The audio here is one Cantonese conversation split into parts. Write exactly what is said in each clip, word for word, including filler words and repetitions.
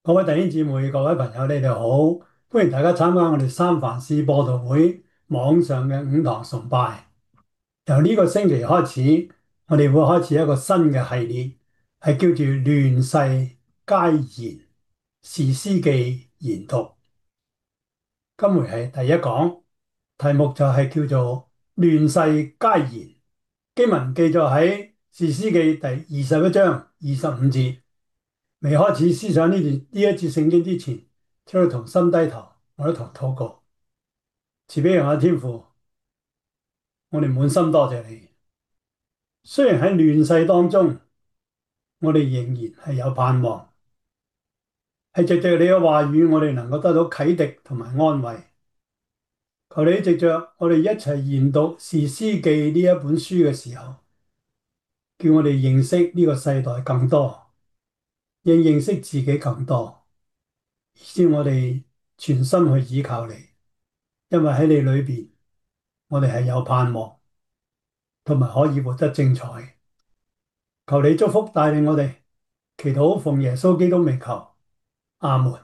各位弟兄姊妹、各位朋友，你哋好！歡迎大家參加我哋三藩市播道會網上嘅五堂崇拜。由呢個星期開始，我哋會開始一個新嘅系列，係叫做亂世佳言士師記研讀。今回係第一講，題目就係叫做亂世佳言。經文記載喺士師記第二十一章二十五節。未開始思想呢段呢一節聖經之前，請你同心低頭，我一同禱告。慈悲人嘅天父，我哋滿心多謝你。雖然喺亂世當中，我哋仍然係有盼望，係藉着你嘅話語，我哋能夠得到啟迪同埋安慰。求你藉着我哋一齊研讀士師記呢一本書嘅時候，叫我哋認識呢個世代更多，亦認識自己更多，先我哋全心去依靠你。因為喺你裏邊，我哋係有盼望，同埋可以活得精彩。求你祝福帶領我哋，祈禱奉耶穌基督名求，阿門。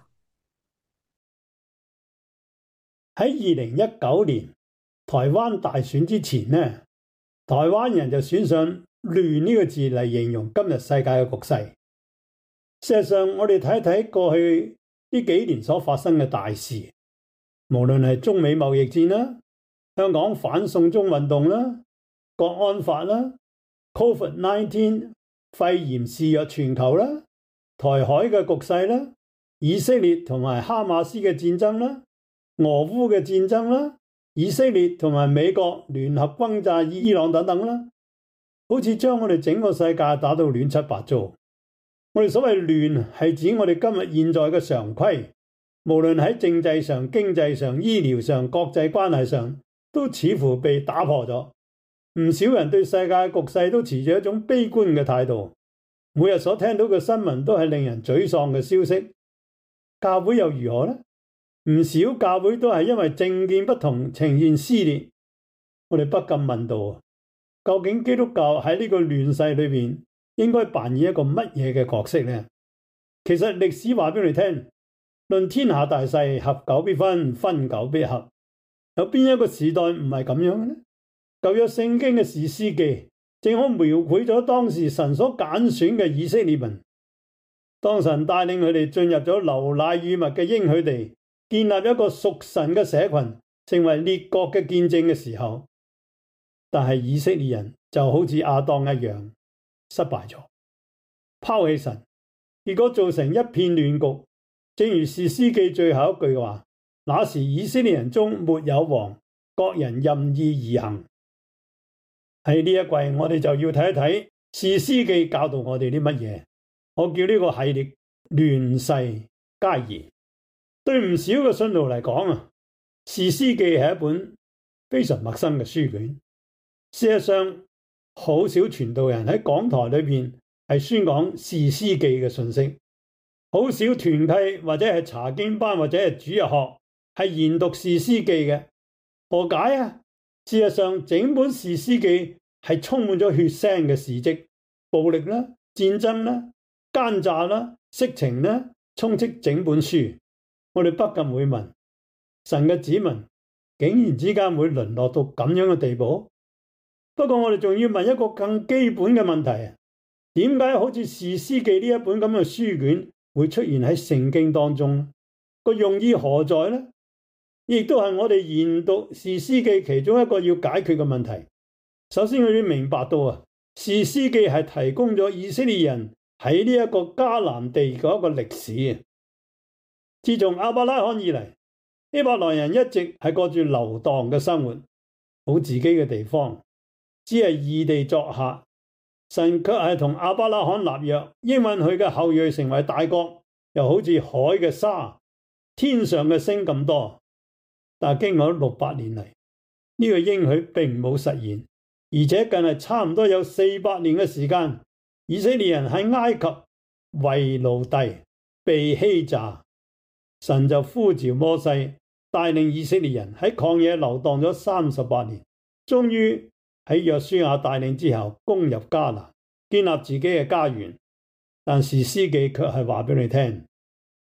喺二零一九年台灣大選之前呢，台灣人就選上亂呢個字嚟形容今日世界嘅局勢。事實上，我哋睇一睇過去呢幾年所發生嘅大事，無論係中美貿易戰啦、香港反送中運動啦、國安法啦、Covid 十九 肺炎肆虐全球啦、台海嘅局勢啦、以色列同埋哈馬斯嘅戰爭啦、俄烏嘅戰爭啦、以色列同埋美國聯合轟炸伊朗等等啦，好似將我哋整個世界打到亂七八糟。我哋所謂亂係指我哋今日現在嘅常規，無論喺政制上、經濟上、醫療上、國際關係上，都似乎被打破咗。唔少人對世界局勢都持住一種悲觀嘅態度，每日所聽到嘅新聞都係令人沮喪嘅消息。教會又如何呢？唔少教會都係因為政見不同呈現撕裂。我哋不禁問道，究竟基督教喺呢個亂世裏邊應該扮演一個乜嘢嘅角色呢？其實歷史話俾你聽，論天下大勢，合久必分，分久必合。有邊一個時代唔係咁樣嘅呢？舊約聖經嘅士師記正好描繪咗當時神所揀選嘅以色列民，當神帶領佢哋進入咗流奶與蜜嘅應許地，建立一個屬神嘅社群，成為列國嘅見證嘅時候，但係以色列人就好似亞當一樣失敗咗，拋棄神，結果造成一片亂局。正如士師記最後一句話，那時以色列人中沒有王，各人任意而行。喺呢一季我哋就要睇一睇士師記教導我哋啲乜嘢。我叫呢個系列亂世佳言。對唔少嘅信徒嚟講啊，士師記係一本非常陌生嘅書卷。事實上，好少傳道人喺講台裏邊係宣講士師記嘅信息，好少團契或者係查經班或者係主日學係研讀士師記嘅。何解啊？事實上，整本士師記係充滿咗血腥嘅事蹟，暴力啦、戰爭啦、奸詐啦、色情啦，充斥整本書。我哋不禁會問，神嘅子民竟然之間會淪落到咁樣嘅地步？不過我哋仲要問一個更基本嘅問題啊，點解好似士師記呢一本咁嘅書卷會出現喺聖經當中？個用意何在呢？亦都係我哋研讀士師記其中一個要解決嘅問題。首先我哋要明白到啊，士師記係提供咗以色列人喺呢一個迦南地嗰一個歷史啊。自從亞伯拉罕以嚟，希伯來人一直係過住流蕩嘅生活，冇自己嘅地方，只係異地作客。神卻係同亞伯拉罕立約，應允佢嘅後裔成為大國，又好似海嘅沙、天上嘅星咁多。但係經過六百年嚟，呢個應許並冇實現，而且近係差唔多有四百年嘅時間，以色列人喺埃及為奴隸被欺詐。神就呼召摩西帶領以色列人喺曠野流蕩咗三十八年，終於喺約書亞帶領之後攻入迦南，建立自己嘅家園。但士師記卻係話俾你聽，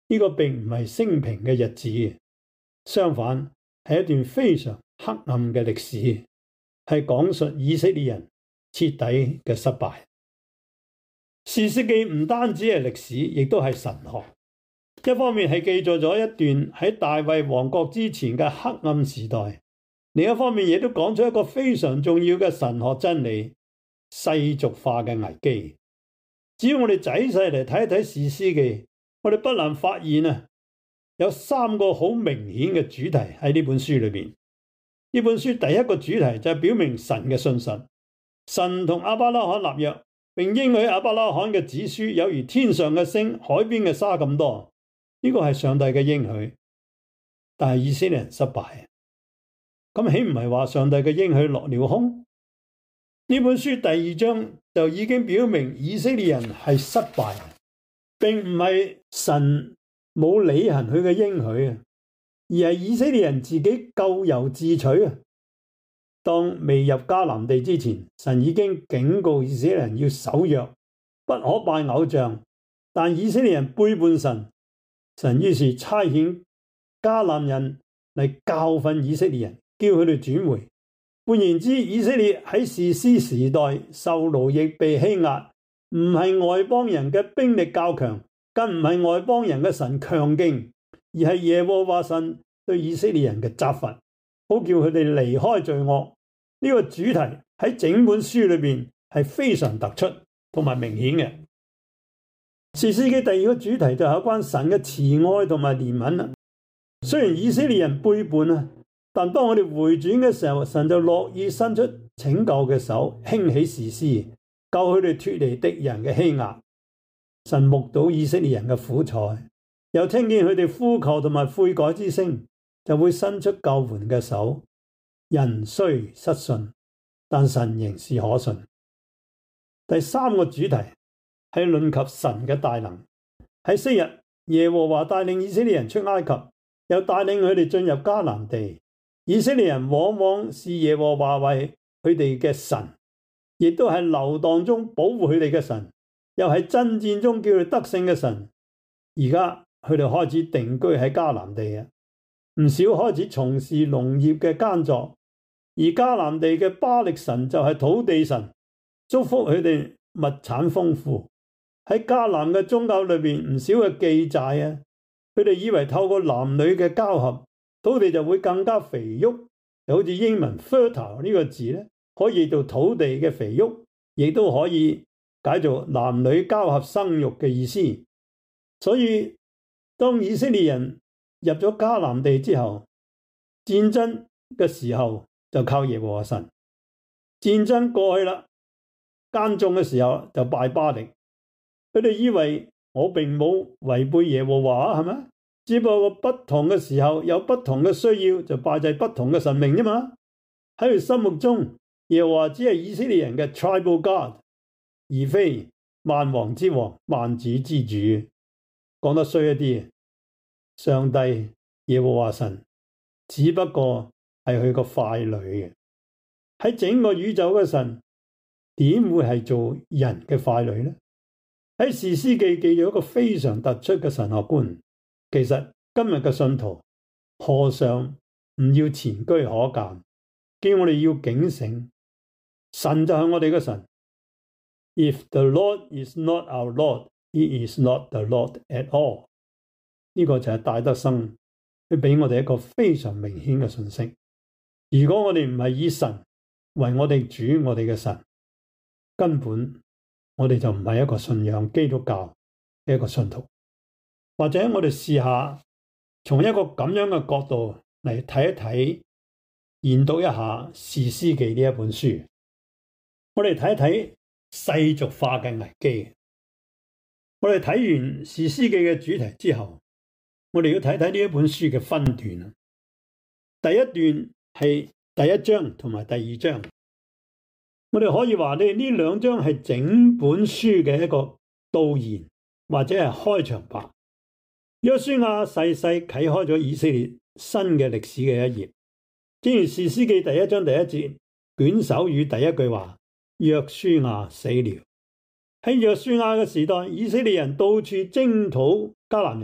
呢個並唔係升平嘅日子，相反係一段非常黑暗嘅歷史，係講述以色列人徹底嘅失敗。士師記唔單止係歷史，亦都係神學。一方面係記載咗一段喺大衛王國之前嘅黑暗時代，另一方面亦都講出一個非常重要嘅神學真理：世俗化嘅危機。只要我哋仔細嚟睇一睇士師記，我哋不難發現啊，有三個好明顯嘅主題喺呢本書裏邊。呢本書第一個主題就係表明神嘅信實，神同亞伯拉罕立約，並應許亞伯拉罕嘅子孫有如天上嘅星、海邊嘅沙咁多。呢個係上帝嘅應許，但係以色列人失敗，咁豈唔係話上帝嘅應許落了空？呢本書第二章就已經表明以色列人係失敗，並唔係神冇履行佢嘅應許啊，而係以色列人自己咎由自取啊。當未入迦南地之前，神已經警告以色列人要守約，不可拜偶像，但以色列人背叛神。神於是差遣迦南人嚟教訓以色列人，叫佢哋轉回。換言之，以色列喺士師時代受奴役被欺壓，唔係外邦人嘅兵力較強，更唔係外邦人嘅神強勁，而係耶和華神對以色列人嘅責罰，好叫佢哋離開罪惡。呢個主題喺整本書裏邊係非常突出同埋明顯嘅。士師記第二個主題就係有關神嘅慈愛同埋憐憫啦。雖然以色列人背叛啊，但當我哋回轉嘅時候，神就樂意伸出拯救嘅手，興起士師，救佢哋脫離敵人嘅欺壓。神目睹以色列人嘅苦楚，又聽見佢哋呼求同埋悔改之聲，就會伸出救援嘅手。人雖失信，但神仍是可信。第三個主題係論及神嘅大能。喺昔日，耶和華帶領以色列人出埃及，又帶領佢哋進入迦南地。以色列人往往視耶和華為佢哋嘅神，亦都係流蕩中保護佢哋嘅神，又係爭戰中叫佢得勝嘅神。而家佢哋開始定居喺迦南地啊，唔少開始從事農業嘅耕作。而迦南地嘅巴力神就係土地神，祝福佢哋物產豐富。喺迦南嘅宗教裏邊唔少嘅記載啊，佢哋以為透過男女嘅交合，土地就會更加肥沃，就好似英文 fertile 呢個字咧，可以做土地嘅肥沃，亦都可以解做男女交合生育嘅意思。所以當以色列人入咗迦南地之後，戰爭嘅時候就靠耶和華神。戰爭過去啦，耕種嘅時候就拜巴力。佢哋以為我並冇違背耶和華，係咪？只不過不同嘅時候有不同嘅需要，就拜祭不同嘅神明啫嘛。喺佢心目中，耶和華只係以色列人嘅 tribal god， 而非萬王之王、萬主之主。講得衰一啲，上帝耶和華神只不過係佢個傀儡嘅。喺整個宇宙嘅神點會係做人嘅傀儡呢？喺士師記記咗一個非常突出嘅神學觀。其實今日嘅信徒何嘗唔要前車可鑑，叫我哋要警醒，神就係我哋嘅神。If the Lord is not our Lord, He is not the Lord at all。呢個就係戴德生佢俾我哋一個非常明顯嘅信息。如果我哋唔係以神為我哋主，我哋嘅神，根本我哋就唔係一個信仰基督教嘅一個信徒。或者我哋試下從一個咁樣嘅角度嚟睇一睇，研讀一下士師記呢一本書。我哋睇一睇世俗化嘅危機。我哋睇完士師記嘅主題之後，我哋要睇睇呢一本書嘅分段。第一段係第一章同埋第二章。我哋可以話呢呢兩章係整本書嘅一個導言或者係開場白。約書亞細細啟開咗以色列新嘅歷史嘅一頁。正如士師記第一章第一節卷首語第一句話：約書亞死了。喺約書亞嘅時代，以色列人到處征討迦南人，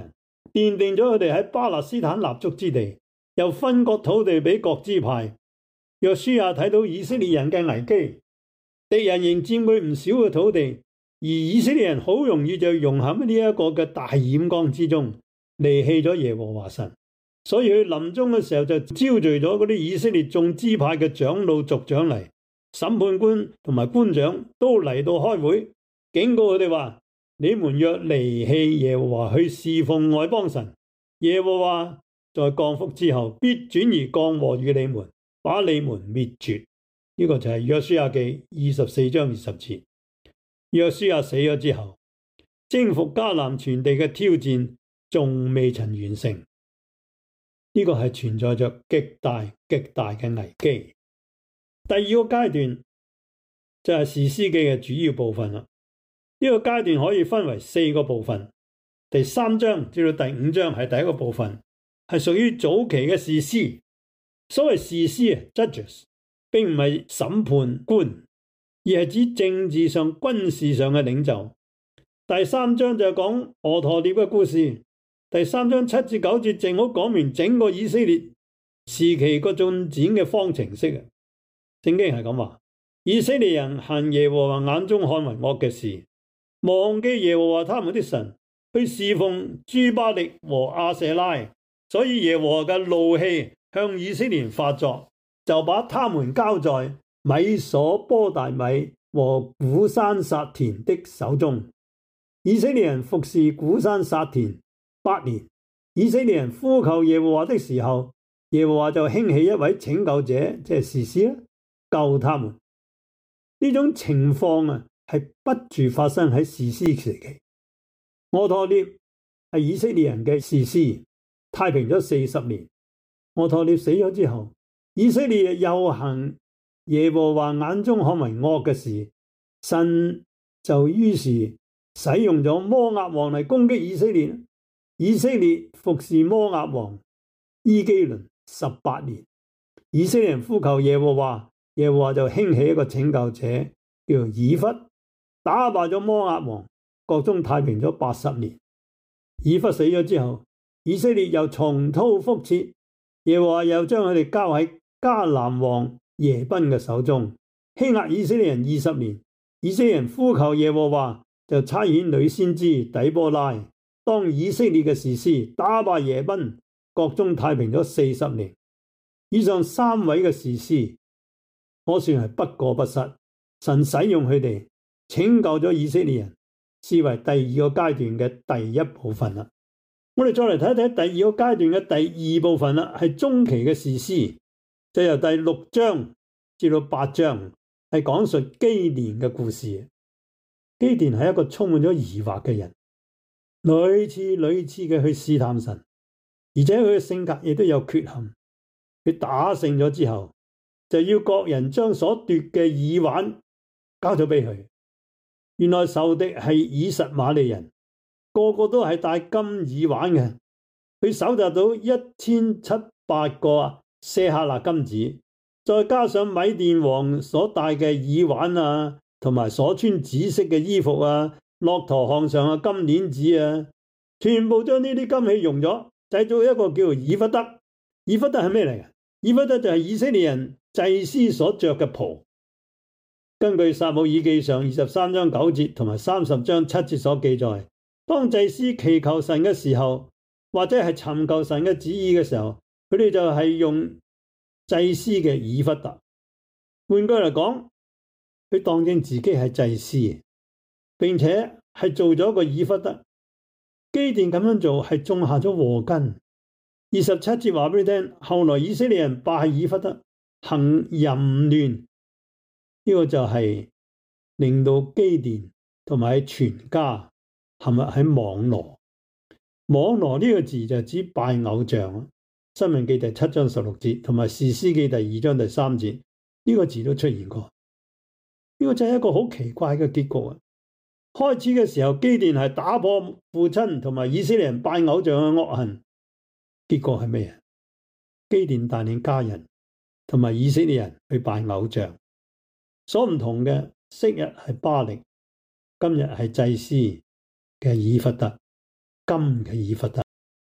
奠定咗佢哋喺巴勒斯坦立足之地，又分割土地俾各支派。約書亞睇到以色列人嘅危機，敵人仍佔據唔少嘅土地，而以色列人好容易就融合呢一個嘅大染缸之中，離棄咗耶和華神。所以佢臨終嘅時候就招聚咗嗰啲以色列眾支派嘅長老族長嚟，審判官同埋官長都嚟到開會，警告佢哋話：你們若離棄耶和華去侍奉外邦神，耶和華在降福之後必轉移降禍與你們，把你們滅絕。呢、這個就係約書亞記二十四章二十節。約書亞死咗之後，征服迦南全地嘅挑戰仲未曾完成，呢、這個係存在着極大極大嘅危機。第二個階段就係士師記嘅主要部分啦。呢、這個階段可以分為四個部分，第三章至到第五章係第一個部分，係屬於早期嘅士師。所謂士師啊 ，judges， 並唔係審判官，而係指政治上、軍事上嘅領袖。第三章就係講俄陀聶嘅故事。第三章七至九節正好講明整個以色列時期個進展嘅方程式啊。聖經係咁話：以色列人行耶和華眼中看為惡嘅事，忘記耶和華他們的神，去侍奉諸巴力和亞舍拉，所以耶和華嘅怒氣向以色列人發作，就把他們交在米所波大米和古珊撒田的手中。以色列人服侍古珊撒田八年。以色列人呼求耶和華的時候，耶和華就興起一位拯救者，即係士師啦，救他們。呢種情況啊，係不住發生喺士師時期。俄陀聶係以色列人嘅士師，太平咗四十年。俄陀聶死咗之後，以色列又行耶和華眼中看為惡嘅事，神就於是使用咗摩押王嚟攻擊以色列。以色列服侍摩押王伊基倫十八年。以色列人呼求耶和華，耶和華就興起一個拯救者，叫以弗，打敗咗摩押王，國中太平咗八十年。以弗死咗之後，以色列又重蹈覆轍，耶和華又將佢哋交喺迦南王耶賓嘅手中，欺壓以色列人二十年。以色列人呼求耶和華，就差遣女先知底波拉當以色列嘅士師，打敗耶賓，國中太平咗四十年。以上三位嘅士師可算係不過不失，神使用佢哋拯救咗以色列人，視為第二個階段嘅第一部分啦。我哋再嚟睇睇第二個階段嘅第二部分啦，係中期嘅士師，就由第六章至到八章，係講述基甸嘅故事。基甸係一個充滿咗疑惑嘅人，屢次屢次嘅去試探神，而且佢嘅性格亦都有缺陷。佢打勝咗之後，就要各人將所奪嘅耳環交咗俾佢。原來仇敵係以實瑪利人，個個都係戴金耳環嘅。佢搜集到一千七百個舍客勒金子，再加上米甸王所戴嘅耳環啊，同埋所穿紫色嘅衣服啊，駱駝項上嘅金鏈子啊，全部將呢啲金器用咗，製造一個叫做以弗得。以弗得係咩嚟嘅？以弗得就係以色列人祭司所着嘅袍。根據撒母耳記上二十三章九節同埋三十章七節所記載，當祭司祈求神嘅時候，或者係尋求神嘅旨意嘅時候，佢哋就係用祭司嘅以弗得。換句嚟講，佢當正自己係祭司，並且係做咗個以弗得。基甸咁樣做係種下咗禍根。二十七節話俾你聽，後來以色列人拜以弗得，行淫亂，呢、這個就係令到基甸同埋全家陷入喺網羅。網羅呢個字就指拜偶像。申命記第七章十六節同埋士師記第二章第三節呢、這個字都出現過。呢、這個就係一個好奇怪嘅結局啊！開始嘅時候，基甸係打破父親同埋以色列人拜偶像嘅惡行。結果係咩啊？基甸帶領家人同埋以色列人去拜偶像，所唔同嘅，昔日係巴力，今日係祭司嘅以弗得，金嘅以弗得。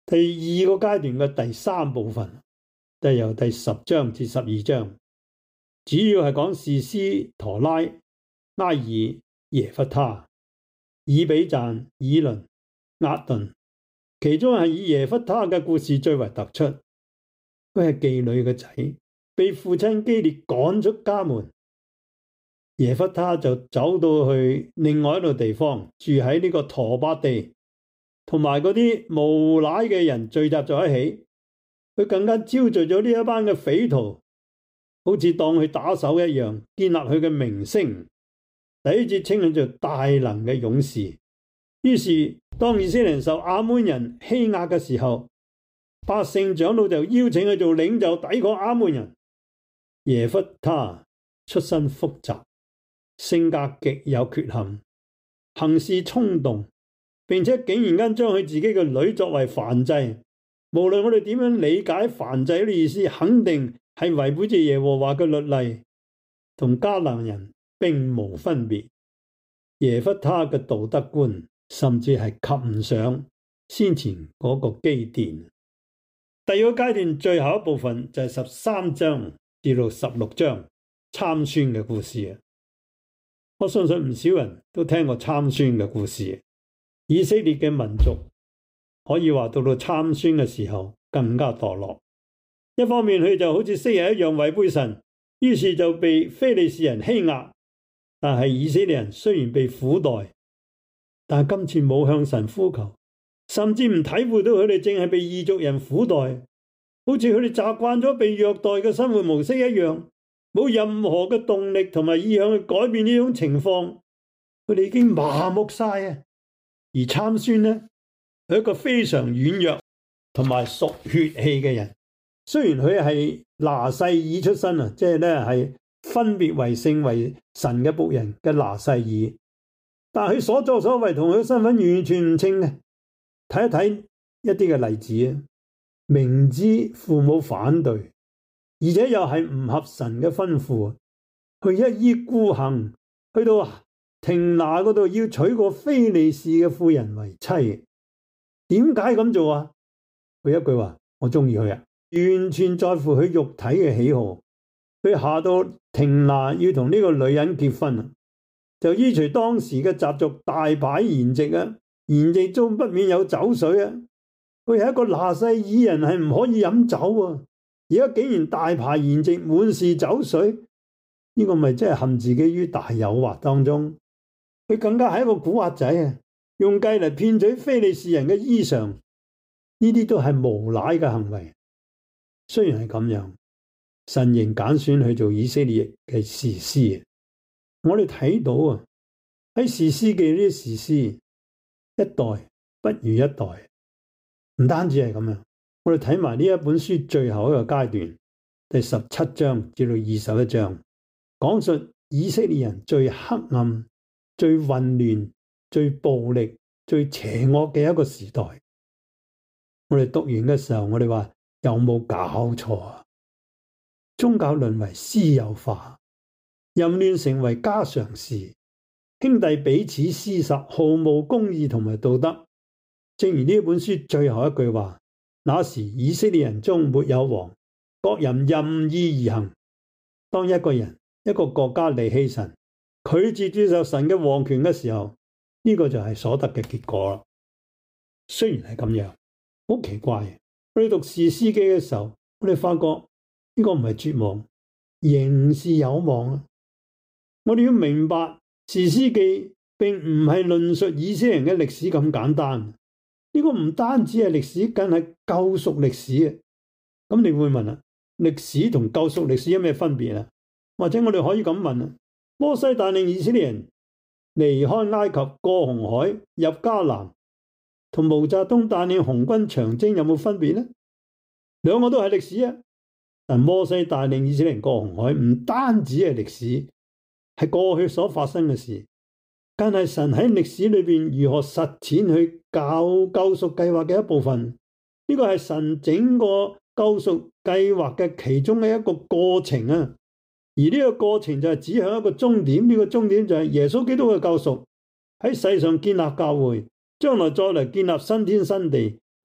第二個階段嘅第三部分，就係由第十章至十二章，主要係講士師陀拉、埃爾、耶弗他、以比讚、以倫、押頓，其中係以耶弗他嘅故事最為突出。佢係妓女嘅仔，被父親基列趕出家門，耶弗他就走到去另外一個地方，住喺呢個陀伯地，同埋嗰啲無賴嘅人聚集在一起。佢更加招聚咗呢一班嘅匪徒，好似當佢打手一樣，建立佢嘅名聲。第一節稱佢做大能嘅勇士。於是當以色列人受亞捫人欺壓嘅時候，百姓長老就邀請佢做領袖抵抗亞捫人。耶弗他出身複雜，性格極有缺陷，行事衝動，並且竟然間將佢自己嘅女作為燔祭。無論我哋點樣理解燔祭嘅意思，肯定係違背住耶和華嘅律例，同迦南人並無分別。耶弗他嘅道德觀甚至係及唔上先前嗰個基甸。第二個階段最後一部分就係十三章至到十六章參孫嘅故事。我相信唔少人都聽過參孫嘅故事。以色列嘅民族可以話到到參孫嘅時候更加墮落。一方面佢就好似昔日一樣違背神，於是就被非利士人欺壓。但係以色列人雖然被苦待，但係今次冇向神呼求，甚至唔體會到佢哋正係被異族人苦待，好似佢哋習慣咗被虐待嘅生活模式一樣，冇任何嘅動力同埋意向去改變呢種情況。佢哋已經麻木晒啊！而參孫呢，係一個非常軟弱同埋屬血氣嘅人。雖然佢係拿細耳出身啊，即係咧係分別為聖為神嘅僕人嘅拿細耳，但係佢所作所為同佢嘅身份完全唔稱嘅。睇一睇一啲嘅例子啊，明知父母反對，而且又係唔合神嘅吩咐，佢一意孤行，去到亭拿嗰度要娶個非利士嘅婦人為妻。點解咁做啊？佢一句話，我中意佢啊，完全在乎佢肉體嘅喜好。佢下到亭拿要同呢個女人結婚，就依隨當時嘅習俗大擺筵席啊，筵席中不免有酒水啊。佢係一個拿細耳人，係唔可以飲酒啊。而家竟然大排筵席，滿是酒水，呢、這個咪真係陷自己於大誘惑當中。佢更加係一個古惑仔啊，用計嚟騙取非利士人嘅衣裳，呢啲都係無賴嘅行為。雖然係咁樣，神仍揀選去做以色列嘅士師。我哋睇到啊，喺士師記呢啲士師，一代不如一代。唔單止係咁樣，我哋睇埋呢一本書最後一個階段，第十七章至到二十一章，講述以色列人最黑暗、最混亂、最暴力、最邪惡嘅一個時代。我哋讀完嘅時候，我哋話有冇搞錯啊？宗教淪為私有化，淫亂成為家常事，兄弟彼此廝殺，毫無公義同埋道德。正如呢本書最後一句話，那時以色列人中沒有王，各人任意而行。當一個人一個國家離棄神，拒絕接受神嘅王權嘅時候，呢、這個就係所得嘅結果啦。雖然係咁樣，好奇怪。我哋讀士師記嘅時候，我哋發覺呢個唔係絕望，仍是有望啊！我哋要明白士師記並唔係論述以色列人嘅歷史咁簡單。呢個唔單止係歷史，更係救贖歷史啊！咁你會問啦，歷史同救贖歷史有咩分別啊？或者我哋可以咁問啊：摩西帶領以色列人離開埃及，過紅海入迦南，同毛澤東帶領紅軍長征有冇分別呢？兩個都係歷史啊！但摩西帶領以色列人過紅海唔單止係歷史，係過去所發生嘅事。更係神喺歷史裏邊如何實踐去救救贖計劃嘅一部分，呢個係神整個救贖計劃嘅其中嘅一個過程啊！而呢個過程就係指向一個終點，呢個終點就係耶穌基督嘅救贖，喺世上建立教會，將來再嚟建立新天新地，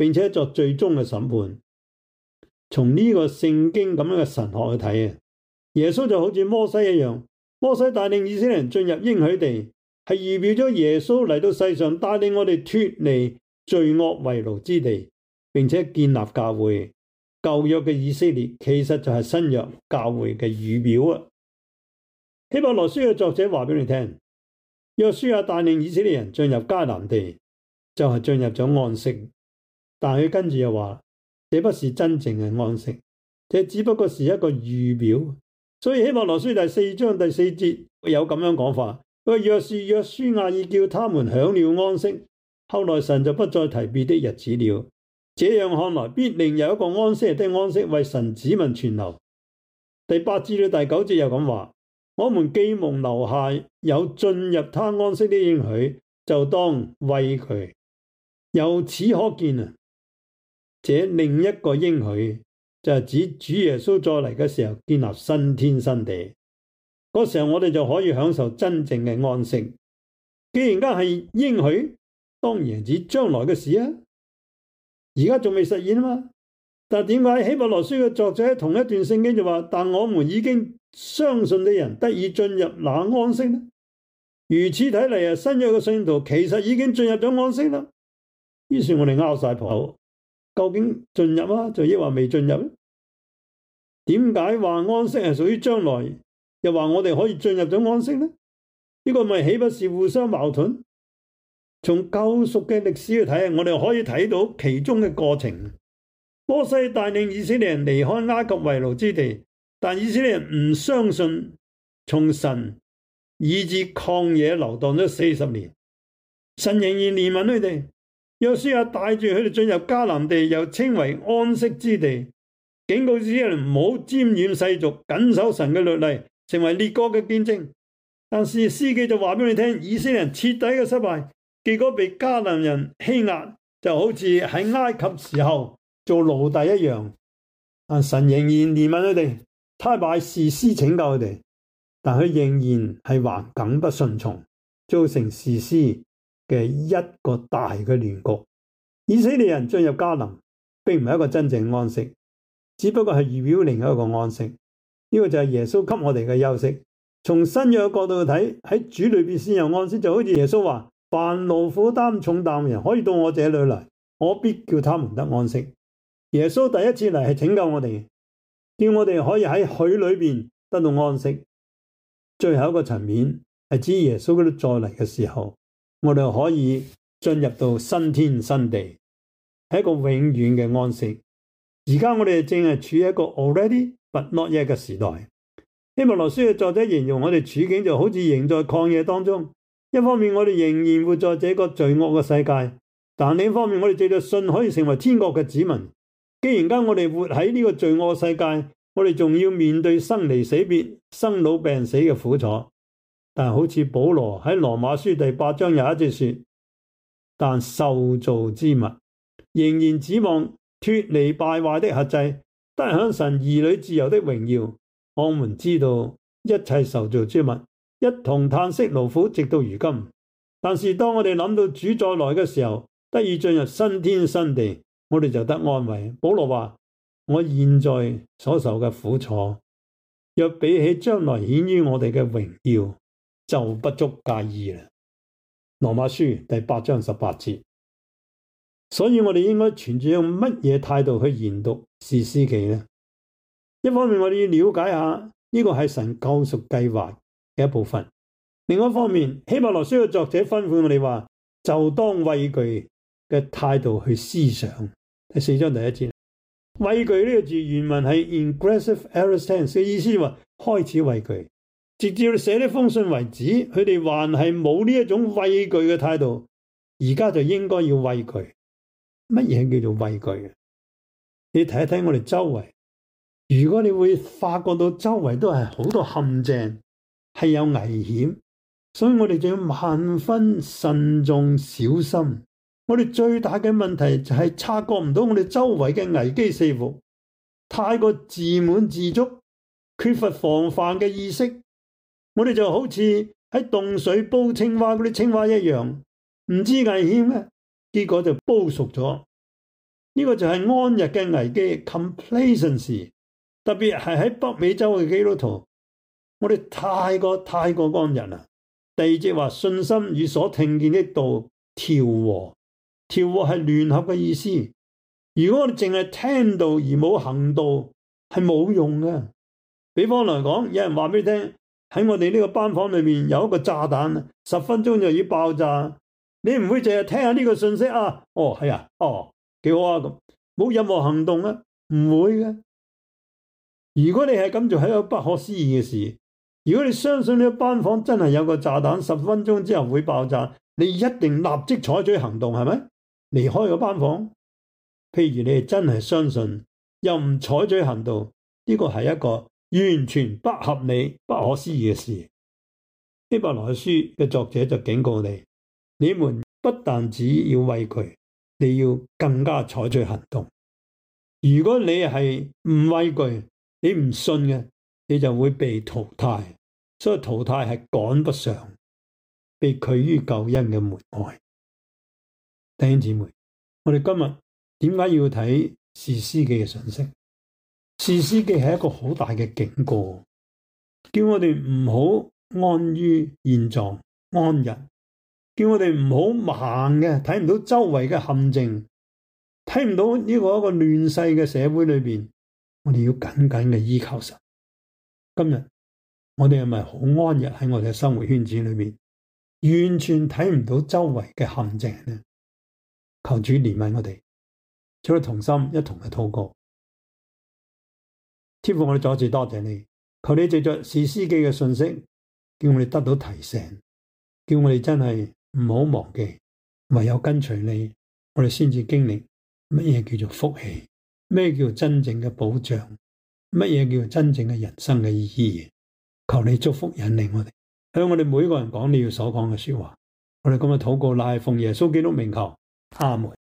並且作最終嘅審判。從呢個聖經咁樣嘅神學去睇啊，耶穌就好似摩西一樣，摩西帶領以色列人進入應許地，係預表咗耶穌嚟到世上帶領我哋脫離罪惡為奴之地，並且建立教會。舊約嘅以色列其實就係新約教會嘅預表啊。希伯來書嘅作者話俾你聽，約書亞帶領以色列人進入迦南地，就係進入咗安息。但佢跟住又話，這不是真正嘅安息，這只不過是一個預表。所以希伯來書第四章第四節有咁樣講法，佢話若是約書亞已叫他們享了安息，後來神就不再提別的日子了。這樣看來，必另有一個安息日的安息為神子民存留。第八至到第九節又咁話，我們既蒙留下有進入他安息的應許，就當畏懼。由此可見啊，這另一個應許就係指主耶穌再嚟嘅時候建立新天新地。嗰時候我哋就可以享受真正嘅安息。既然家係應許，當然係指將來嘅事啊。而家仲未實現啊嘛，但係點解希伯來書嘅作者同一段聖經就話，但我們已經相信的人得以進入那安息呢？如此睇嚟啊，新約嘅信徒其實已經進入咗安息啦。於是我哋拗晒頭，究竟進入啊，就抑或未進入呢？點解話安息係屬於將來，又話我哋可以進入咗安息呢？呢個咪豈不是互相矛盾？從救贖嘅歷史去睇，我哋可以睇到其中嘅過程。摩西帶領以色列人離開埃及為奴之地，但以色列人唔相信從神，以致曠野流蕩咗四十年。神仍然憐憫佢哋，約書亞帶住佢哋進入迦南地，又稱為安息之地，警告以色列人唔好沾染世俗，謹守神嘅律例，成為列國嘅見證。但是士師記就話俾你聽，以色列人徹底嘅失敗。結果被迦南人欺壓，就好似喺埃及時候做奴隸一樣。但神仍然憐憫佢哋，差派士師拯救佢哋，但佢仍然係頑梗不順從，造成士師嘅一個大嘅亂局。以色列人進入迦南，並唔係一個真正安息，只不過係預表另一個安息。呢、這個就係耶穌給我哋嘅休息。從新約嘅角度去睇，喺主裏邊先有安息，就好似耶穌話。凡勞苦擔重擔人可以到我這裏來，我必叫他們得安息。耶穌第一次嚟係拯救我哋，叫我哋可以喺佢裏邊得到安息。最後一個層面係指耶穌嗰度再嚟嘅時候，我哋可以進入到新天新地，係一個永遠嘅安息。而家我哋正係處於一個 already but not yet 嘅時代。希伯來書嘅作者形容我哋處境就好似仍在曠野當中。一方面我哋仍然活在這個罪惡嘅世界，但另一方面我哋藉着信可以成為天國嘅子民。既然間我哋活喺呢個罪惡世界，我哋仲要面對生離死別、生老病死嘅苦楚。但好似保羅喺羅馬書第八章有一節說，但受造之物仍然指望脫離敗壞的轄制，得享神兒女自由的榮耀。我們知道一切受造之物一同嘆息勞苦，直到如今。但是當我哋諗到主再來嘅時候，得以進入新天新地，我哋就得安慰。保羅話：我現在所受嘅苦楚，若比起將來顯於我哋嘅榮耀，就不足介意啦。羅馬書第八章十八節。所以我哋應該存住用乜嘢態度去研讀士師記呢？一方面我哋要了解下呢個係神救贖計劃嘅一部分，另一方面希伯來書嘅作者吩咐我哋話，就當畏懼嘅態度去思想。第四章第一節，畏懼呢個字原文係 ingressive aorist tense 嘅意思，話開始畏懼，直至寫呢封信為止，佢哋還係冇呢一種畏懼嘅態度，而家就應該要畏懼。乜嘢叫做畏懼？你睇一睇我哋周圍，如果你會發覺到周圍都係好多陷阱，係有危險，所以我哋就要萬分慎重小心。我哋最大嘅問題就係察覺唔到我哋周圍嘅危機四伏，太過自滿自足，缺乏防範嘅意識。我哋就好似喺凍水煲青蛙嗰啲青蛙一樣，唔知危險嘅，結果就煲熟咗。 呢個就係安逸嘅危機 complacency， 特別係喺北美洲嘅基督徒，我哋太過太過安逸啦。第二節話信心與所聽見的道調和，調和係聯合嘅意思。如果我哋淨係聽道而冇行道，係冇用嘅。比方嚟講，有人話俾你聽，喺我哋呢個班房裏面有一個炸彈，十分鐘就要爆炸，你唔會淨係聽下呢個信息啊？哦，係啊，哦，幾好啊，咁冇任何行動啊？唔會嘅。如果你係咁做，係一個不可思議嘅事。如果你相信呢個班房真係有個炸彈，十分鐘之後會爆炸，你一定立即採取行動，係咪？離開個班房。譬如你係真係相信，又唔採取行動，呢個係一個完全不合理、不可思議嘅事。希伯來書嘅作者就警告你：你們不但只要畏懼，你要更加採取行動。如果你係唔畏懼，你唔信嘅，你就會被淘汰。所以淘汰係趕不上，被拒於救恩嘅門外。弟兄姊妹，我哋今日點解要睇士師記嘅信息？士師記係一個好大嘅警告，叫我哋唔好安於現狀安逸，叫我哋唔好盲嘅睇唔到周圍嘅陷阱，睇唔到呢個一個亂世嘅社會裏邊，我哋要緊緊嘅依靠神。今日我哋係咪好安逸喺我哋嘅生活圈子裏面，完全睇唔到周圍嘅陷阱呢？求主憐憫我哋，將同心一同去禱告。天父，我哋再次多謝你，求你藉着士師記嘅信息，叫我哋得到提醒，叫我哋真係唔好忘記，唯有跟隨你，我哋先至經歷乜嘢叫做福氣，咩叫真正嘅保障，乜嘢叫真正嘅人生嘅意義。求你祝福引領我哋，向我哋每個人講你要所講嘅說話。我哋今日禱告乃係奉耶穌基督名求，阿門。